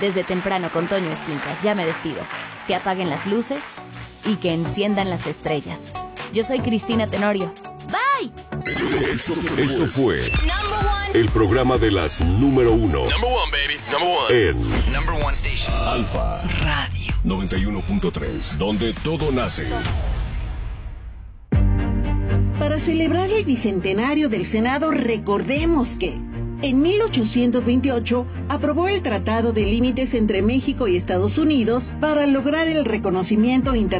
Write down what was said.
Desde temprano con Toño Esquinca, ya me despido. Que apaguen las luces y que enciendan las estrellas. Yo soy Cristina Tenorio. Bye. Esto fue el programa de las número uno. En Number one station. Alfa Radio 91.3, donde todo nace. Para celebrar el bicentenario del Senado, recordemos que en 1828 aprobó el Tratado de Límites entre México y Estados Unidos para lograr el reconocimiento internacional